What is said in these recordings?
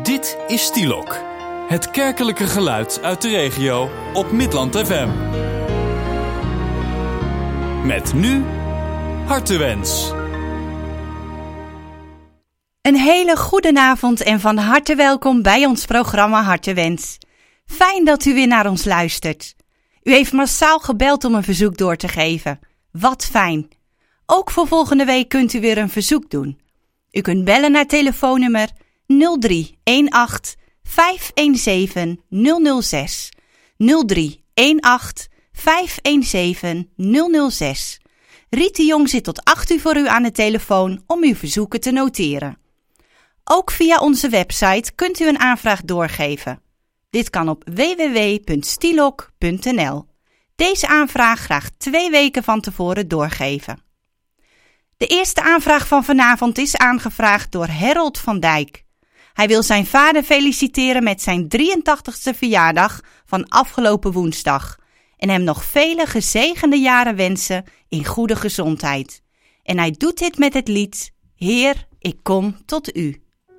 Dit is Stielok, het kerkelijke geluid uit de regio op Midland FM. Met nu Hartewens. Een hele goede avond en van harte welkom bij ons programma Hartewens. Fijn dat u weer naar ons luistert. U heeft massaal gebeld om een verzoek door te geven. Wat fijn. Ook voor volgende week kunt u weer een verzoek doen. U kunt bellen naar telefoonnummer 0318 517 006. 0318 517 006. Riet de Jong zit tot 8 uur voor u aan de telefoon om uw verzoeken te noteren. Ook via onze website kunt u een aanvraag doorgeven. Dit kan op www.stielok.nl. Deze aanvraag graag 2 weken van tevoren doorgeven. De eerste aanvraag van vanavond is aangevraagd door Harold van Dijk. Hij wil zijn vader feliciteren met zijn 83ste verjaardag van afgelopen woensdag en hem nog vele gezegende jaren wensen in goede gezondheid. En hij doet dit met het lied Heer, ik kom tot u.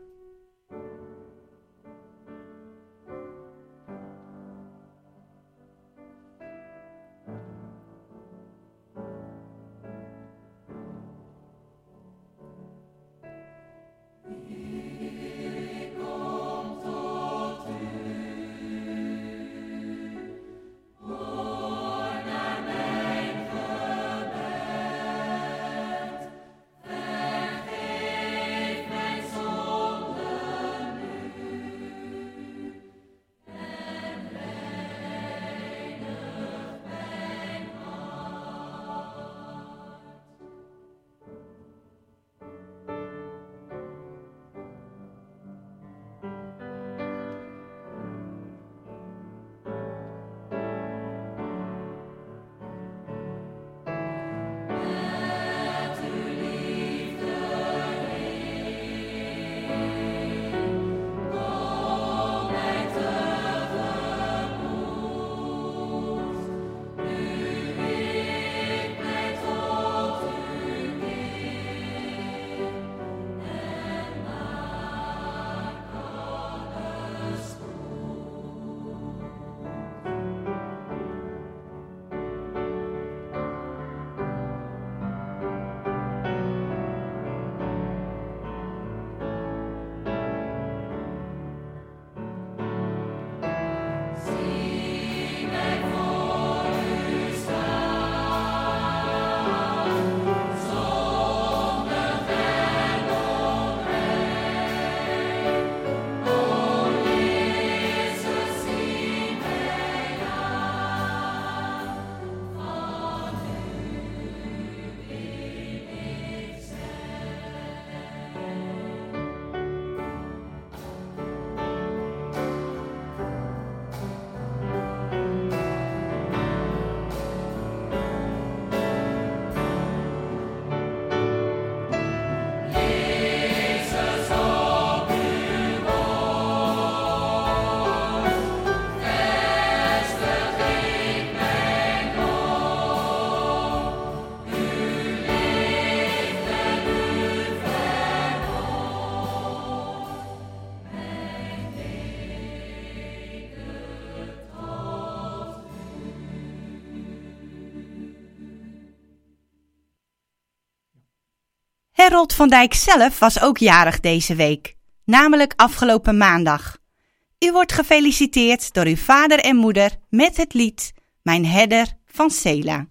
Harold van Dijk zelf was ook jarig deze week, namelijk afgelopen maandag. U wordt gefeliciteerd door uw vader en moeder met het lied Mijn Herder van Sela.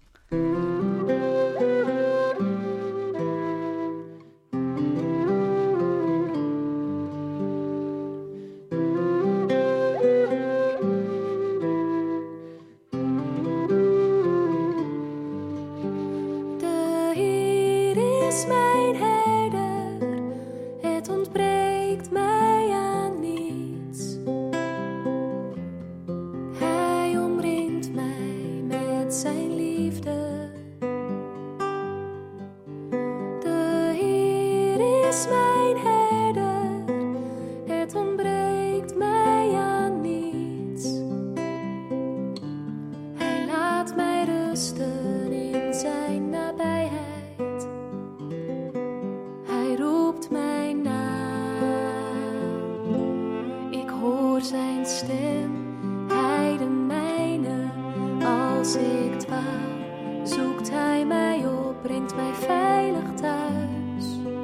Zijn liefde stem, hij de mijne. Als ik dwaal, zoekt hij mij op, brengt mij veilig thuis.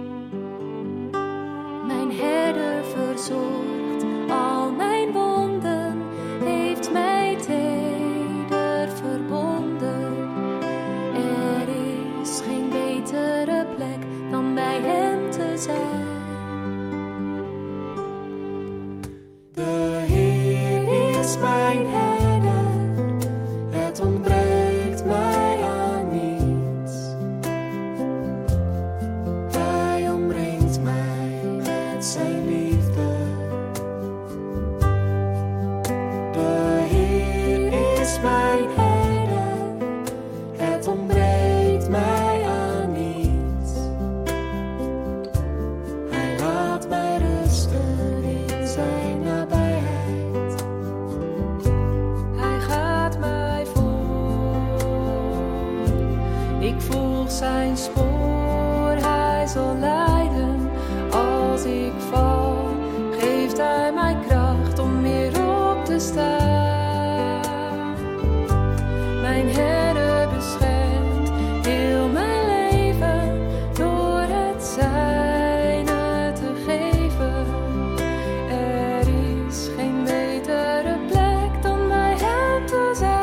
Mijn herder verzorgt al mijn wonden, heeft mij teder verbonden. Er is geen betere plek dan bij hem te zijn. De Heer is mijn herder, het ontbreekt mij aan niets. Hij omringt mij met zijn liefde. De Heer is mijn herder, het ontbreekt mij aan niets. Hij laat mij rusten in zijn nabijheid. Hij gaat mij voor. Ik volg zijn spoor, hij zal leiden. Als ik val, geeft hij mij kracht om weer op te staan. Mijn herder beschermt heel mijn leven door het zijne te geven. Er is geen betere plek dan bij hem te zijn.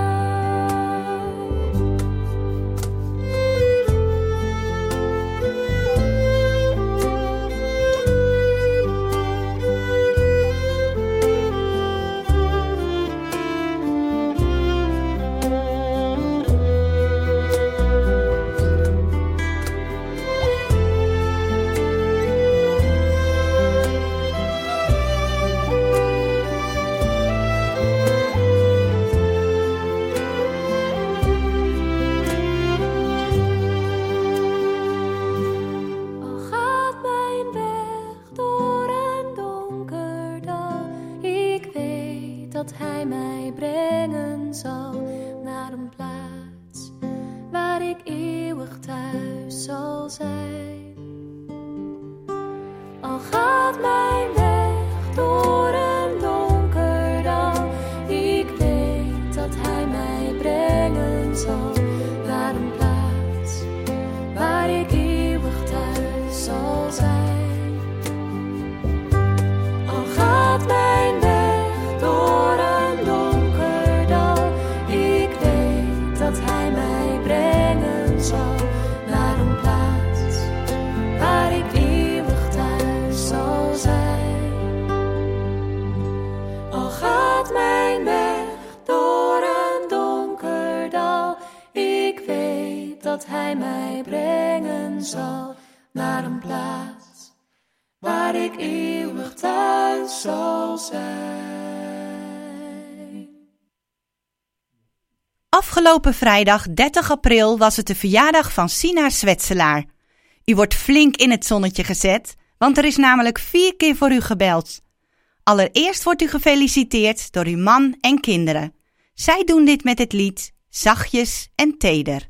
Al gaat mijn weg door een donker dal, ik weet dat hij mij brengen zal naar een plaats waar ik eeuwig thuis zal zijn. Al gaat mijn weg door een donker dal, ik weet dat hij mij brengen zal naar een plaats waar ik eeuwig thuis zal zijn. Al gaat mijn weg door een donker dal, ik weet dat hij mij brengen zal naar een plaats waar ik eeuwig thuis zal zijn. Al gaat mijn weg door een donker dal, ik weet dat hij mij brengen zal naar een plaats waar ik eeuwig thuis zal zijn. Afgelopen vrijdag 30 april was het de verjaardag van Sina Zwetselaar. U wordt flink in het zonnetje gezet, want er is namelijk 4 keer voor u gebeld. Allereerst wordt u gefeliciteerd door uw man en kinderen. Zij doen dit met het lied Zachtjes en Teder.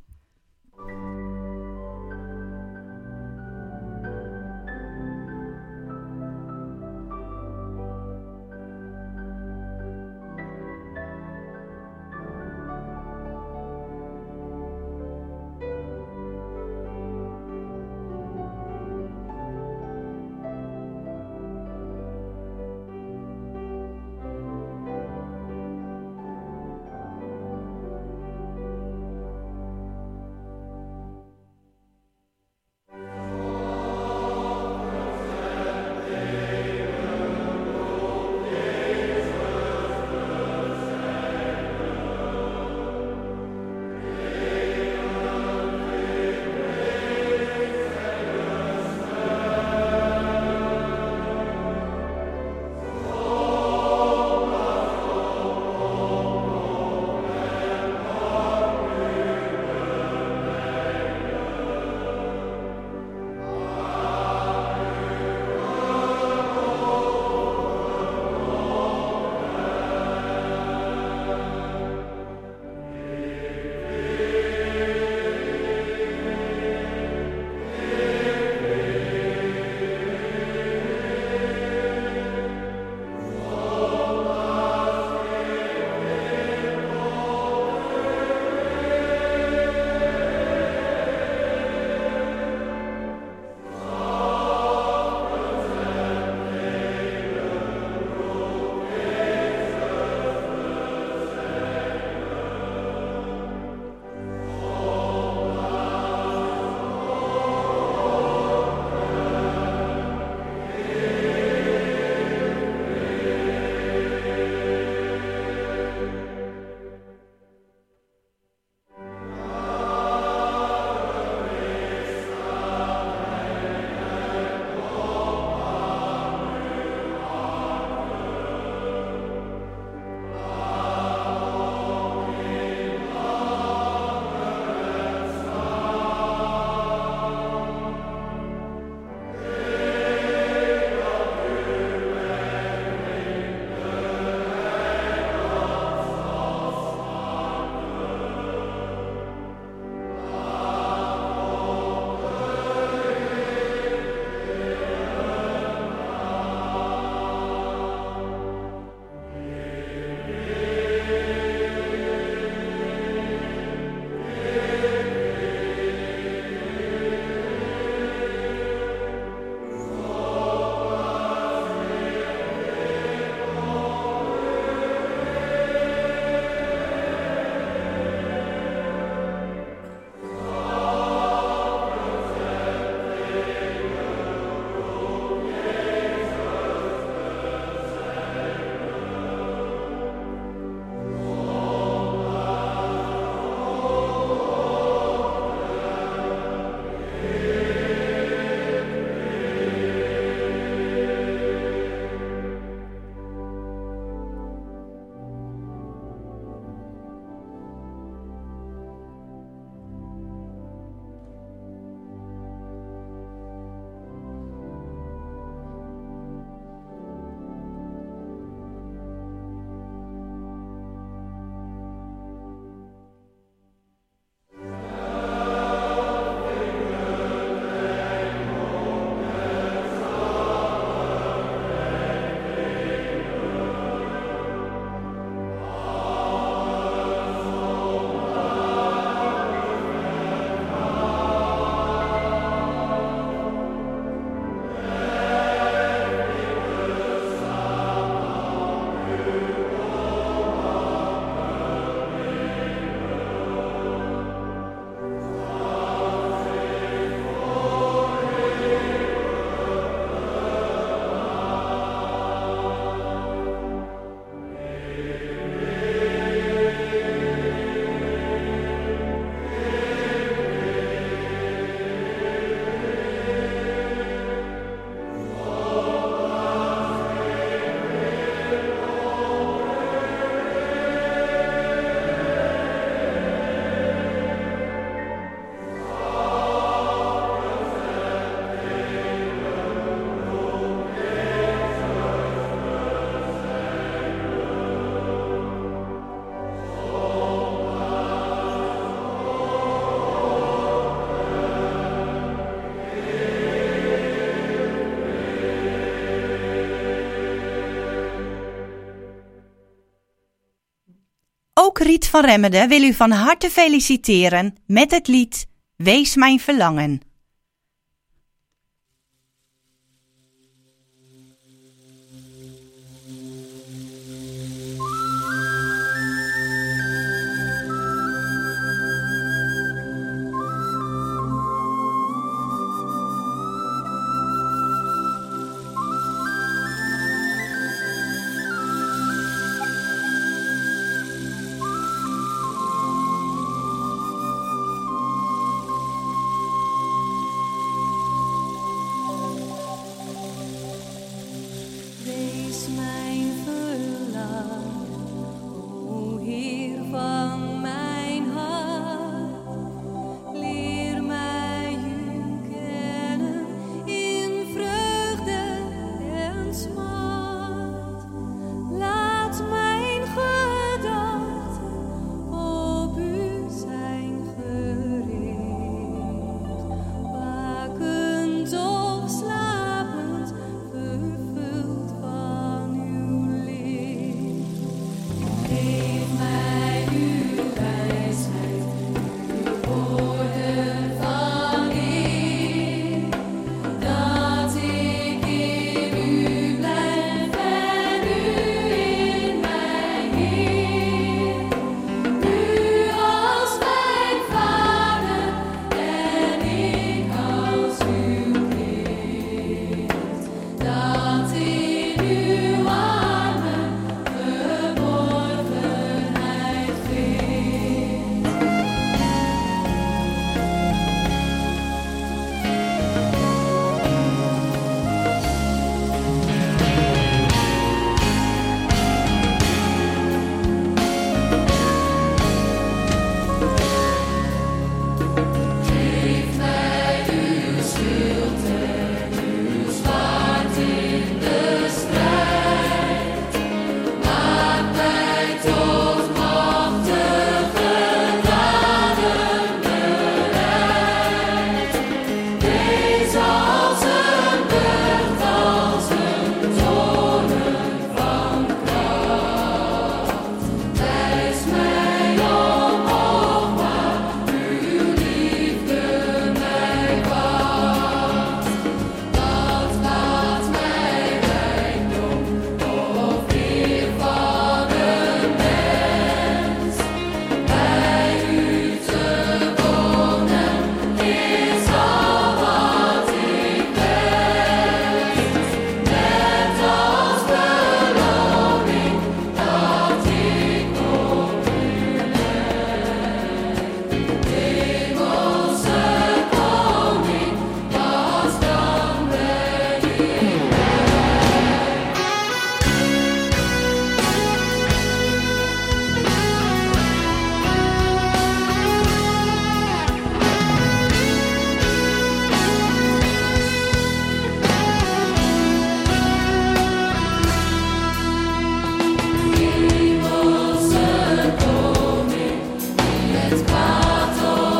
Ook Riet van Remmerde wil u van harte feliciteren met het lied Wees mijn verlangen. Wees mijn verlangen, o Heer van mijn hart. Leer mij u kennen in vreugde en smart. Laat mijn gedachten op u zijn gericht, wakend of slapend, vervuld van uw licht. Geef mij uw wijsheid, uw woorden van eer, dat ik in u blijf en u in mij, Heer. U als mijn Vader en ik als uw kind, dat in uw armen geborgenheid vindt. Geef mij uw stilte, uw zwaard in de strijd. Maak mij tot machtige daden bereid. Wees als een burcht, als een toren van kracht. Wijs mij omhoog waar uw liefde mij wacht. Dat laat mij rijkdom of eer van een mens. Bij u te wonen is al wat ik wens. Net als beloning dat ik op u lijk. Hemelse koning, pas dan ben ik Hemelse koning, die het kwaad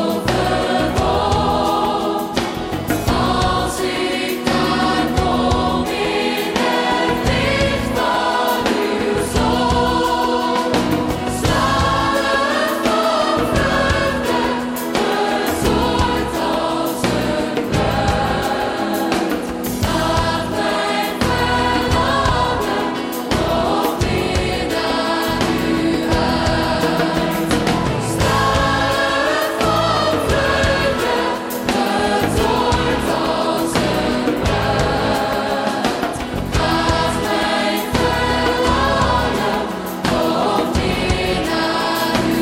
overwon. Als ik daar kom in het licht van uw zon, stralend van vreugde, bezorgd als een bruid. Laat mijn verlangen nog meer naar u uit. Stralend van vreugde, bezorgd als een bruid. Laat mijn verlangen nog meer naar u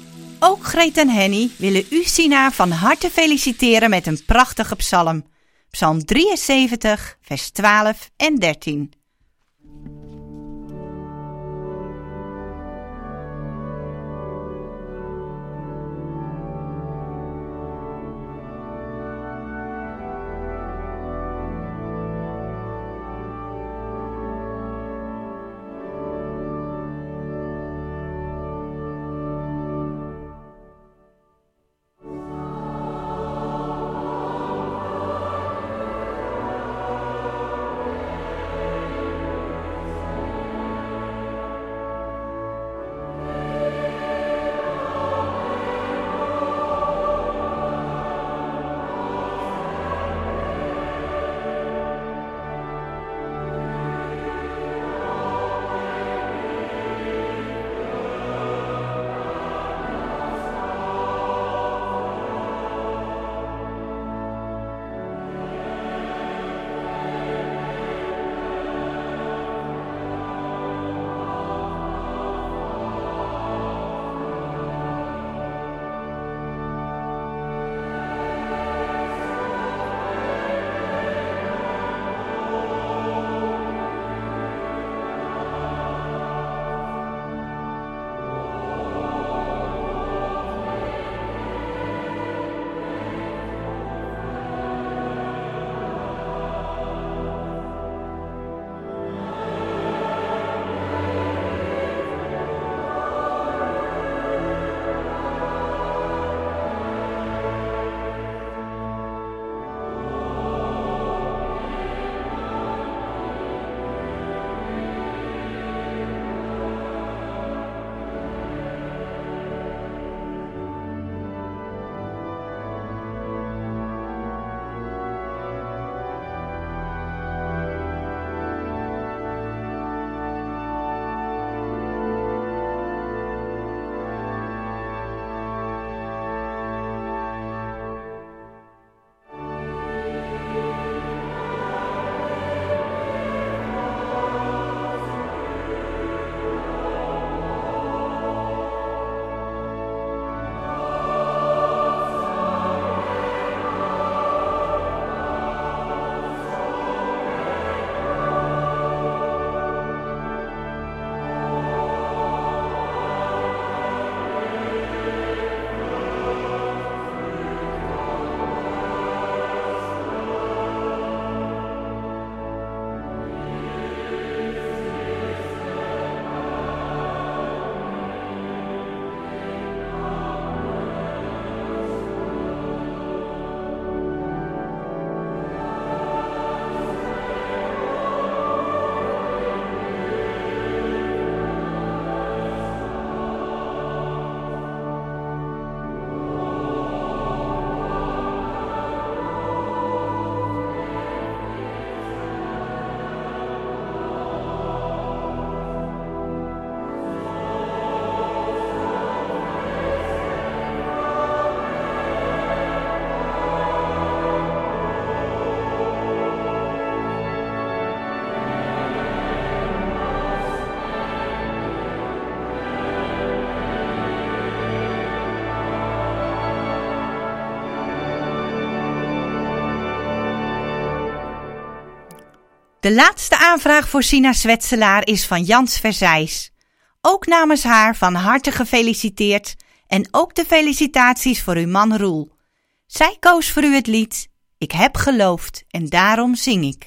Ook Greet en Henny willen u Sina van harte feliciteren met een prachtige psalm. Psalm 73, vers 12 en 13. De laatste aanvraag voor Sina Zwetselaar is van Jans Verzijs. Ook namens haar van harte gefeliciteerd en ook de felicitaties voor uw man Roel. Zij koos voor u het lied Ik heb geloofd en daarom zing ik.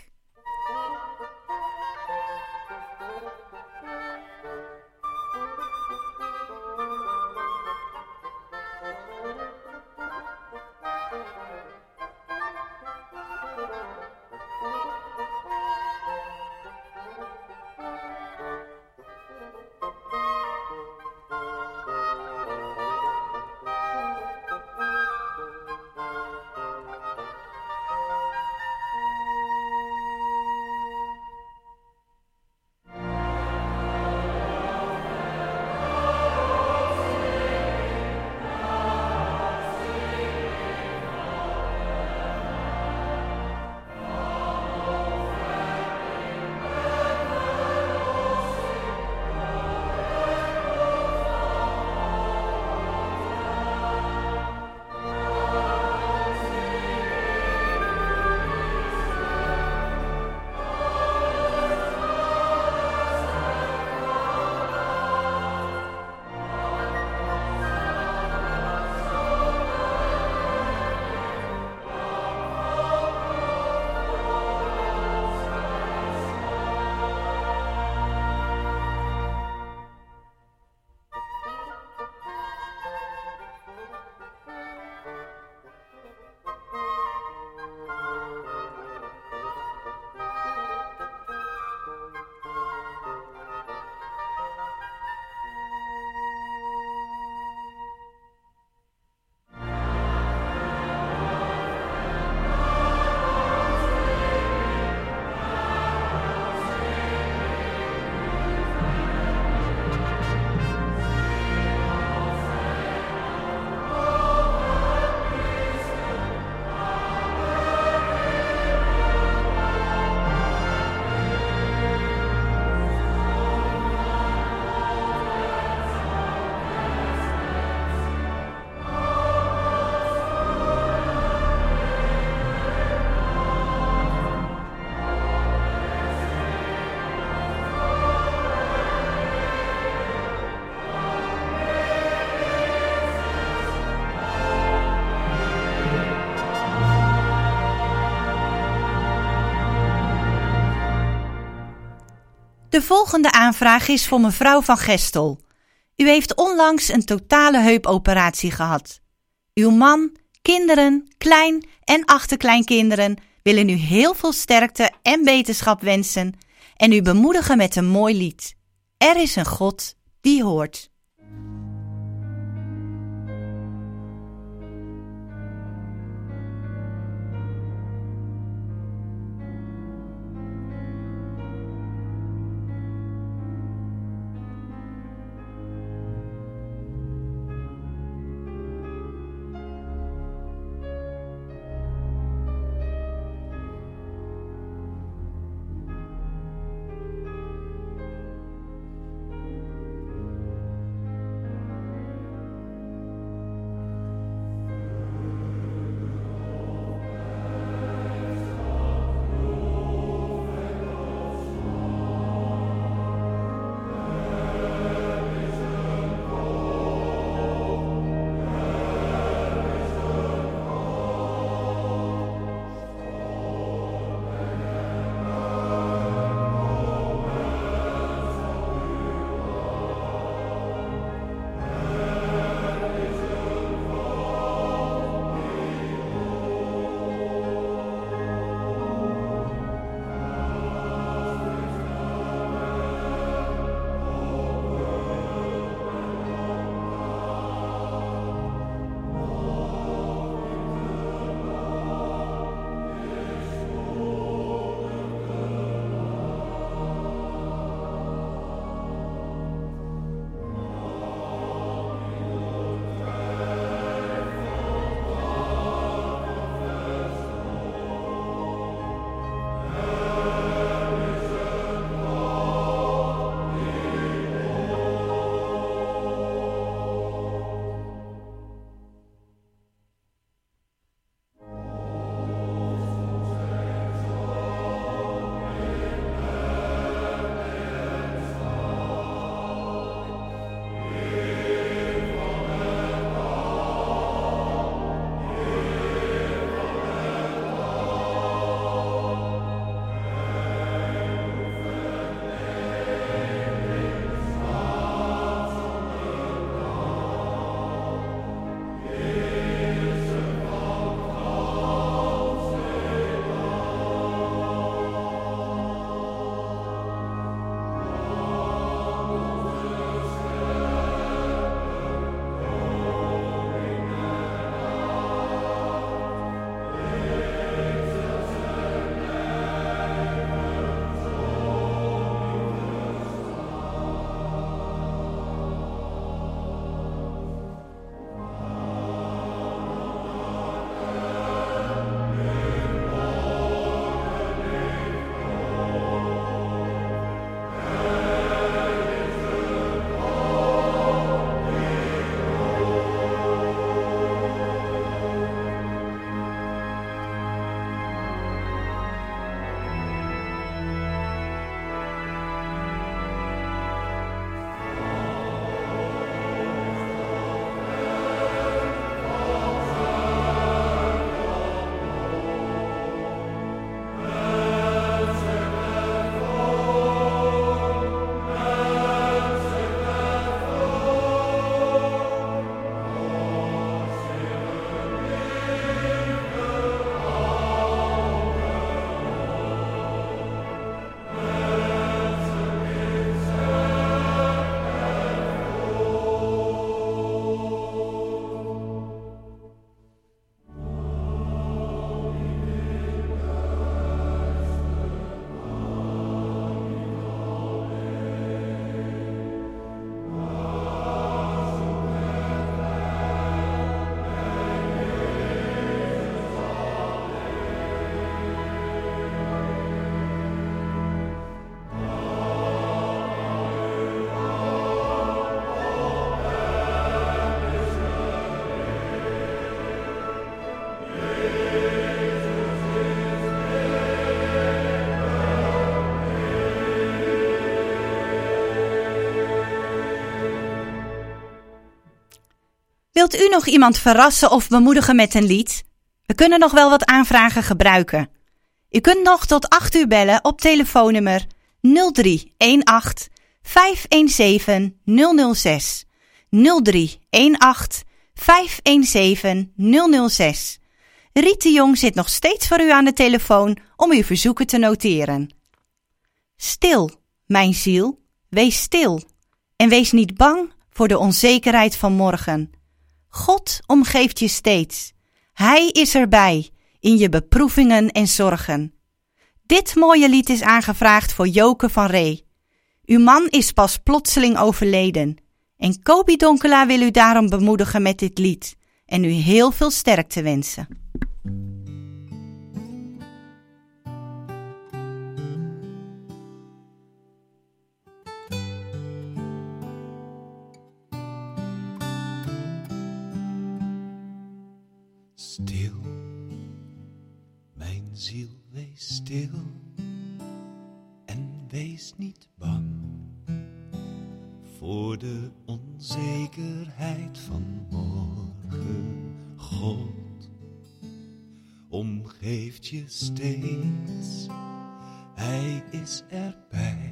De volgende aanvraag is voor mevrouw van Gestel. U heeft onlangs een totale heupoperatie gehad. Uw man, kinderen, klein- en achterkleinkinderen willen u heel veel sterkte en beterschap wensen en u bemoedigen met een mooi lied. Er is een God die hoort. Wilt u nog iemand verrassen of bemoedigen met een lied? We kunnen nog wel wat aanvragen gebruiken. U kunt nog tot 8 uur bellen op telefoonnummer 0318 517 006. 0318 517 006. Riet de Jong zit nog steeds voor u aan de telefoon om uw verzoeken te noteren. Stil, mijn ziel, wees stil en wees niet bang voor de onzekerheid van morgen. God omgeeft je steeds. Hij is erbij in je beproevingen en zorgen. Dit mooie lied is aangevraagd voor Joke van Ree. Uw man is pas plotseling overleden. En Kobi Donkela wil u daarom bemoedigen met dit lied en u heel veel sterkte wensen. Stil, mijn ziel, wees stil en wees niet bang voor de onzekerheid van morgen. God omgeeft je steeds, Hij is erbij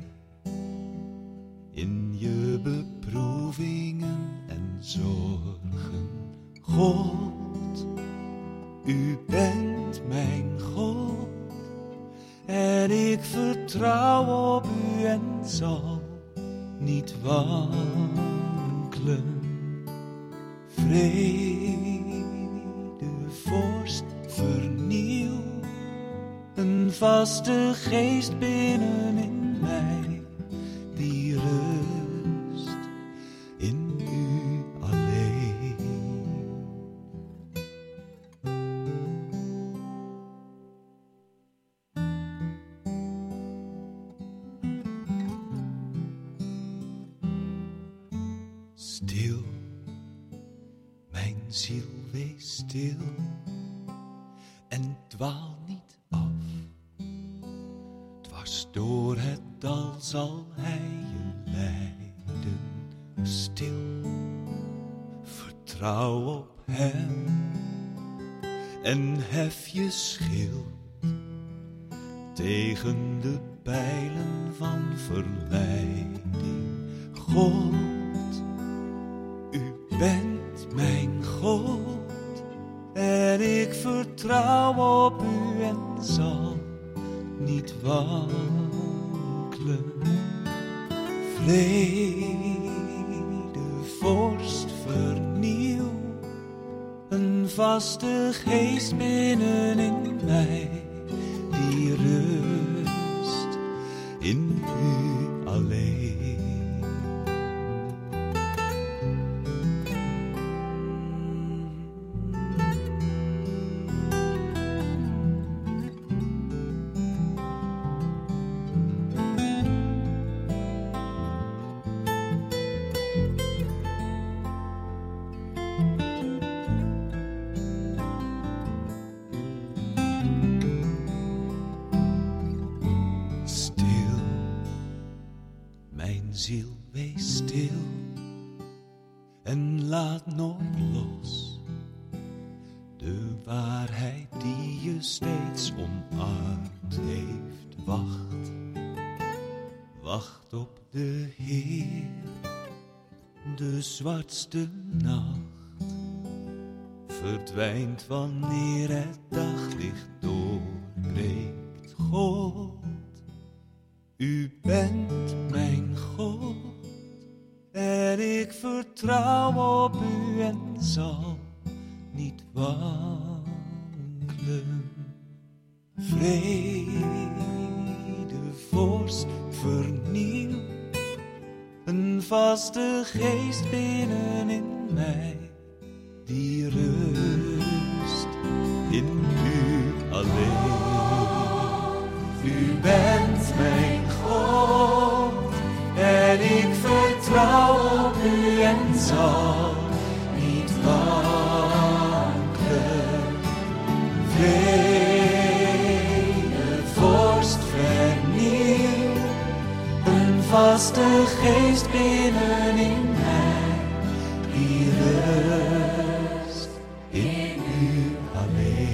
in je beproevingen en zorgen. God, U bent mijn God en ik vertrouw op U en zal niet wankelen. Vrede, vorst, vernieuw een vaste geest binnenin mij die rust in U alleen. Stil, mijn ziel, wees stil en dwaal niet af. Dwars door het dal zal Hij je leiden. Stil, vertrouw op Hem en hef je schild tegen de pijlen van verleiding. God, U bent mijn God en ik vertrouw op U en zal niet wankelen. Vrede, vorst, vernieuw een vaste geest binnenin mij die rust in U alleen. Ziel, wees stil en laat nooit los de waarheid die je steeds omarmd heeft. Wacht, wacht op de Heer, de zwartste nacht verdwijnt wanneer het daglicht doorbreekt. God, U bent mijn God en ik vertrouw op U en zal niet wankelen. Vrede, vorst, vernieuw een vaste geest binnenin mij die rust in U alleen. U bent mijn God en ik vertrouw op U en zal niet wankelen. Vrede, vorst, vernieuw een vaste geest binnenin mij die rust in U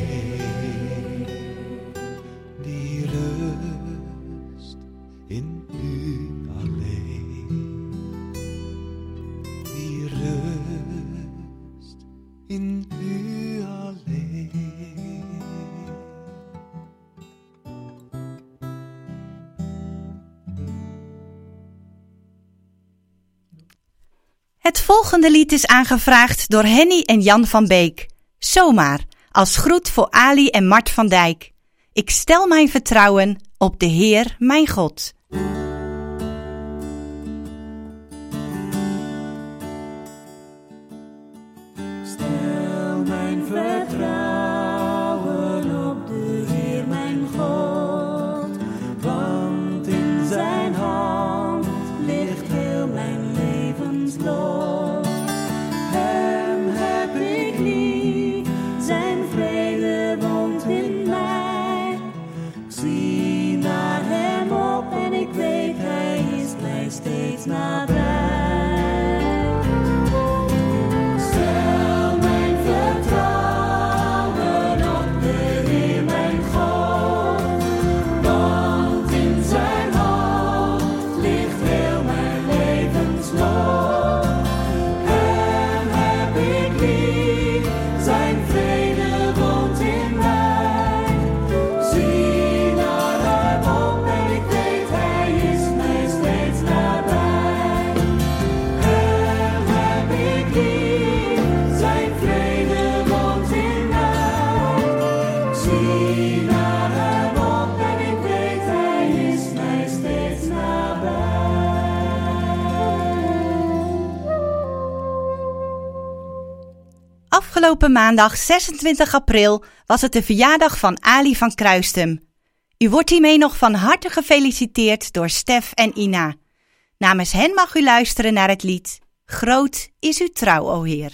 alleen. Die rust in Het volgende lied is aangevraagd door Henny en Jan van Beek. Zomaar, als groet voor Ali en Mart van Dijk. Ik stel mijn vertrouwen op de Heer, mijn God. Stel mijn vertrouwen op de Heer, mijn God, want in zijn hand ligt heel mijn levenslot. Hem heb ik lief, zijn vrede woont in mij. Ik zie naar hem op en ik weet hij is mij steeds nabij. Stel mijn vertrouwen op de Heer, mijn God, want in zijn hand ligt heel mijn levenslot. Hem heb ik lief, zijn vrede woont in mij. Zie naar hem op en ik weet hij is mij steeds nabij. Hem heb ik lief, zijn vrede woont in mij. Zie naar hem op en ik weet hij is mij steeds nabij. Afgelopen maandag 26 april was het de verjaardag van Ali van Kruistum. U wordt hiermee nog van harte gefeliciteerd door Stef en Ina. Namens hen mag u luisteren naar het lied Groot is uw trouw, o Heer.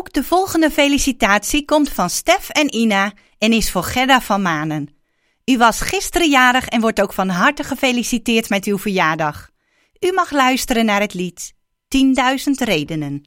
Ook de volgende felicitatie komt van Stef en Ina en is voor Gerda van Manen. U was gisteren jarig en wordt ook van harte gefeliciteerd met uw verjaardag. U mag luisteren naar het lied 10.000 redenen.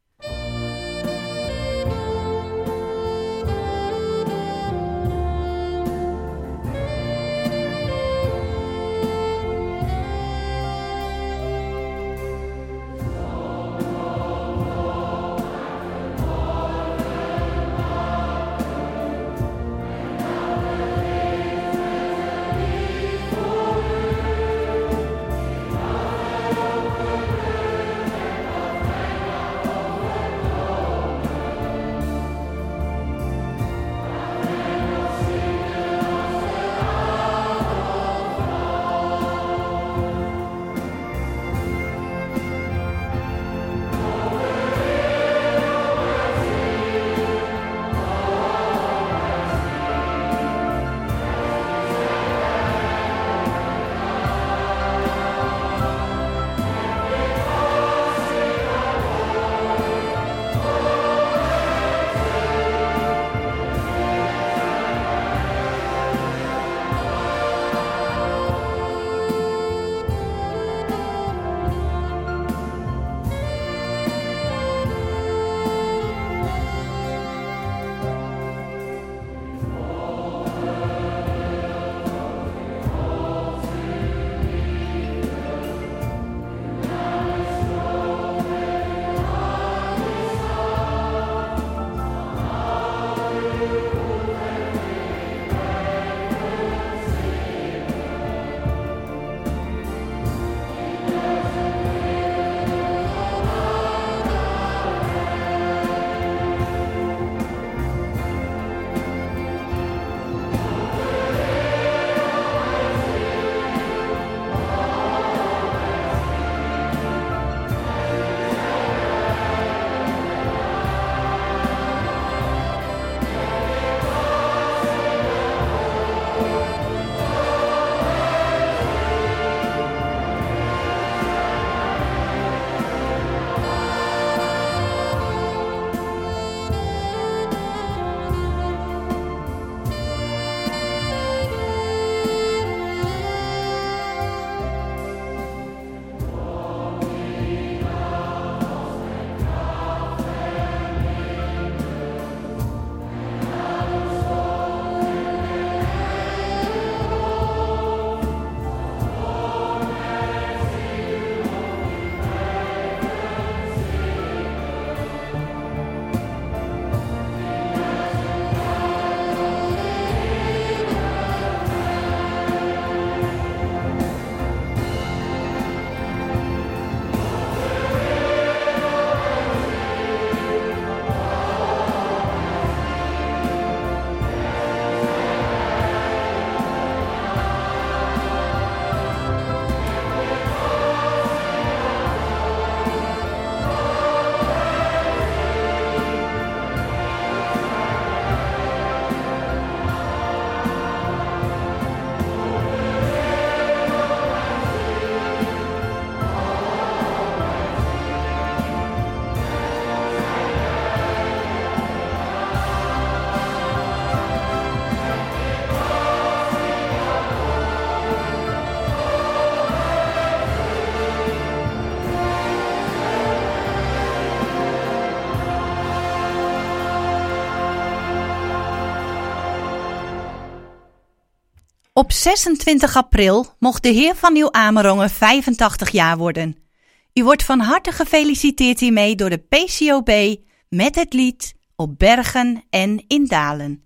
Op 26 april mocht de heer van Nieuw-Amerongen 85 jaar worden. U wordt van harte gefeliciteerd hiermee door de PCOB met het lied Op Bergen en in Dalen.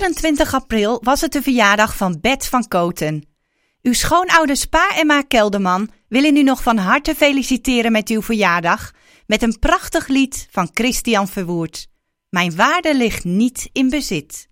24 april was het de verjaardag van Bet van Koten. Uw schoonouders Pa en Ma Kelderman willen u nog van harte feliciteren met uw verjaardag met een prachtig lied van Christian Verwoerd. Mijn waarde ligt niet in bezit.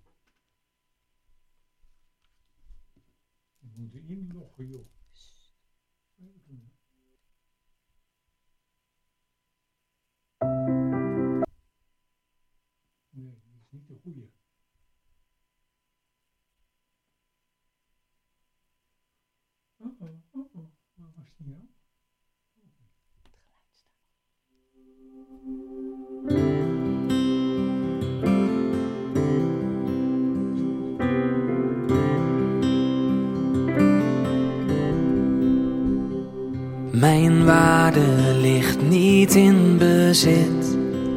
Mijn waarde ligt niet in bezit,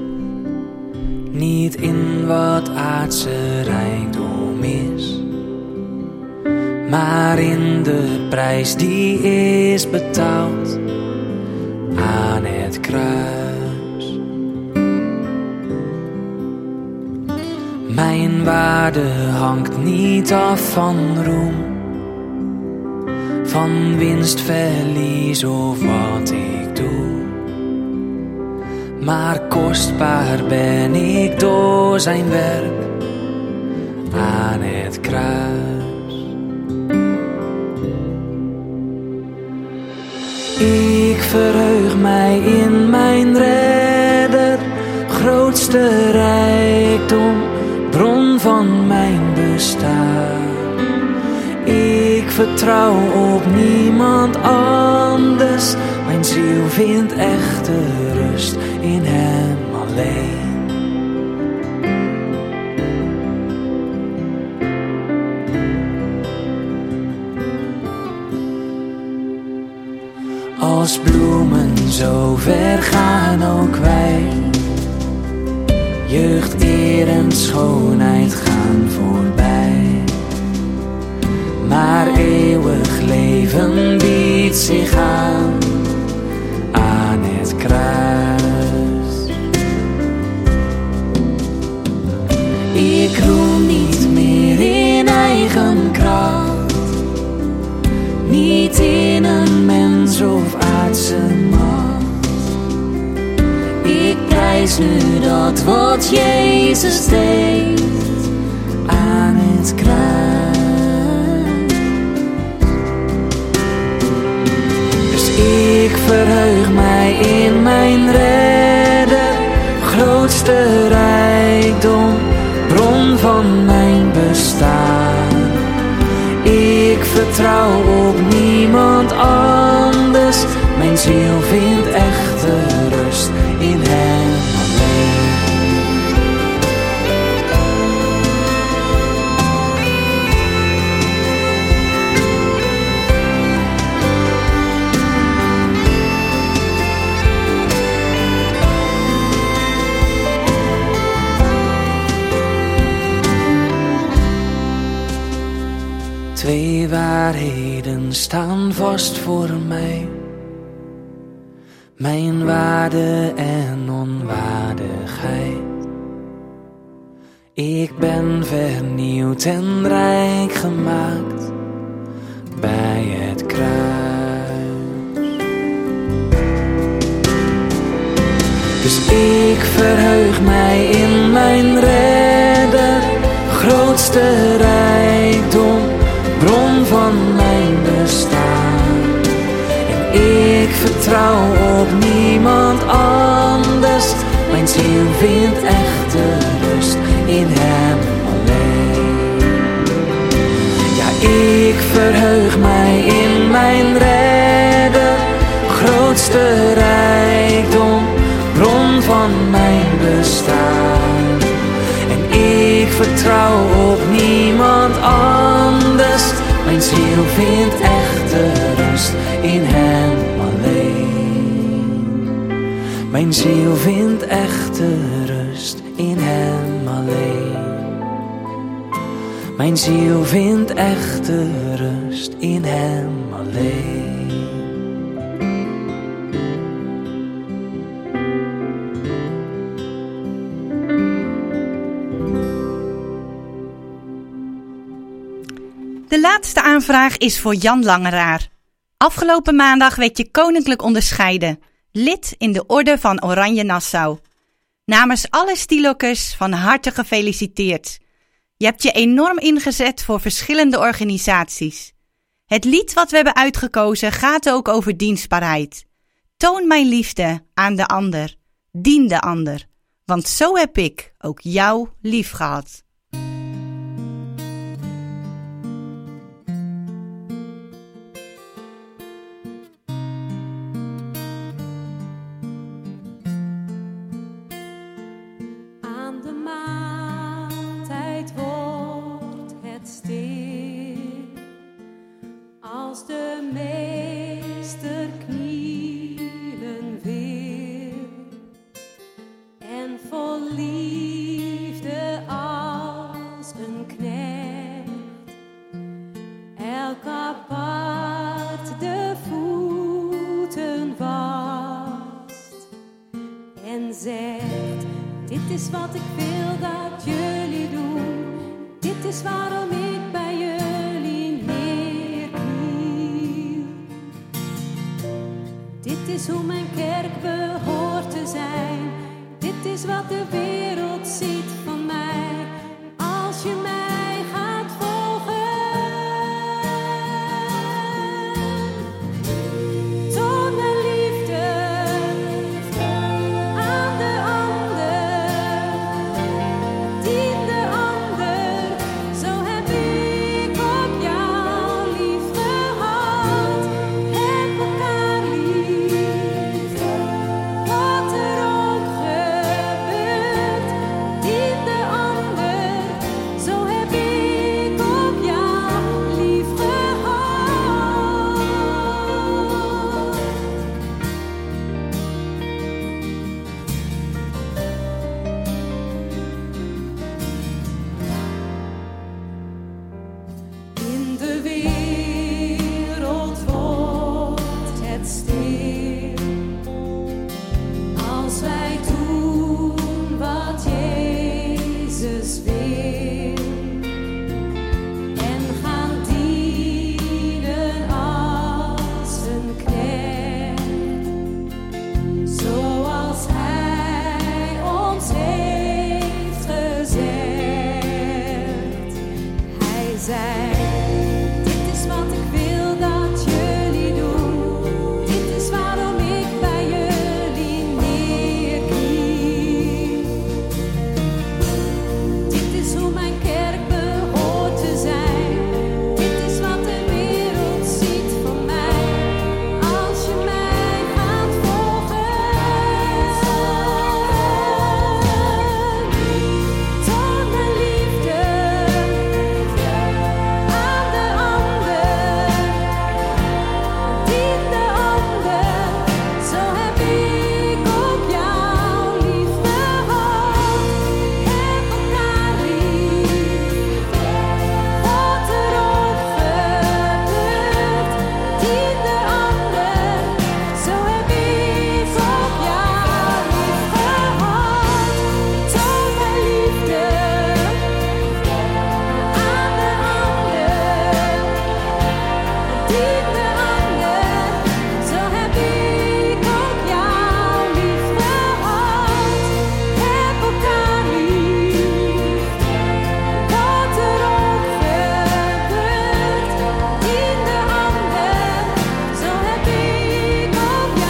niet in wat aardse rijkdom is, maar in de prijs die is betaald aan het kruis. Mijn waarde hangt niet af van roem, van winst, verlies of wat ik doe, maar kostbaar ben ik door zijn werk aan het kruis. Ik verheug mij in mijn redder, grootste rijkdom, bron van mijn bestaan. Ik vertrouw op niemand anders, mijn ziel vindt echte rust in hem alleen. Als bloemen zo ver gaan ook wij, jeugd, eer en schoonheid gaan voorbij, maar eeuwig leven biedt zich aan het kruis. Ik roem niet meer in eigen kracht, niet in een mens of aardse macht. Ik prijs nu dat wat Jezus deed aan het kruis. Ik verheug mij in mijn redder, grootste rijkdom, bron van mijn bestaan. Ik vertrouw op niemand anders, mijn ziel vindt echte rust in hem alleen. Twee waarheden staan vast voor mij, mijn waarde en onwaardigheid. Ik ben vernieuwd en rijk gemaakt bij het kruis. Dus ik verheug mij in mijn redder, grootste rijkdom, bron van mijn bestaan. En ik vertrouw op niemand anders, mijn ziel vindt echte rust in hem alleen. Ja, ik verheug mij in mijn redder, grootste rijkdom, bron van mijn bestaan. En ik vertrouw op niemand anders, mijn ziel vindt echte rust in hem alleen. Mijn ziel vindt echte rust in hem alleen. Mijn ziel vindt echte rust in hem alleen. De laatste aanvraag is voor Jan Langeraar. Afgelopen maandag werd je koninklijk onderscheiden. Lid in de Orde van Oranje Nassau. Namens alle Stilokkers van harte gefeliciteerd. Je hebt je enorm ingezet voor verschillende organisaties. Het lied wat we hebben uitgekozen gaat ook over dienstbaarheid. Toon mijn liefde aan de ander. Dien de ander. Want zo heb ik ook jou lief gehad. Aan de maaltijd wordt het stil, als de meester knielen wil, en vol liefde als een knecht, elk apart de voeten wast en zegt: dit is wat ik wil dat jullie doen. Dit is waarom ik bij jullie neerkniel. Dit is hoe mijn kerk behoort te zijn. Dit is wat de wereld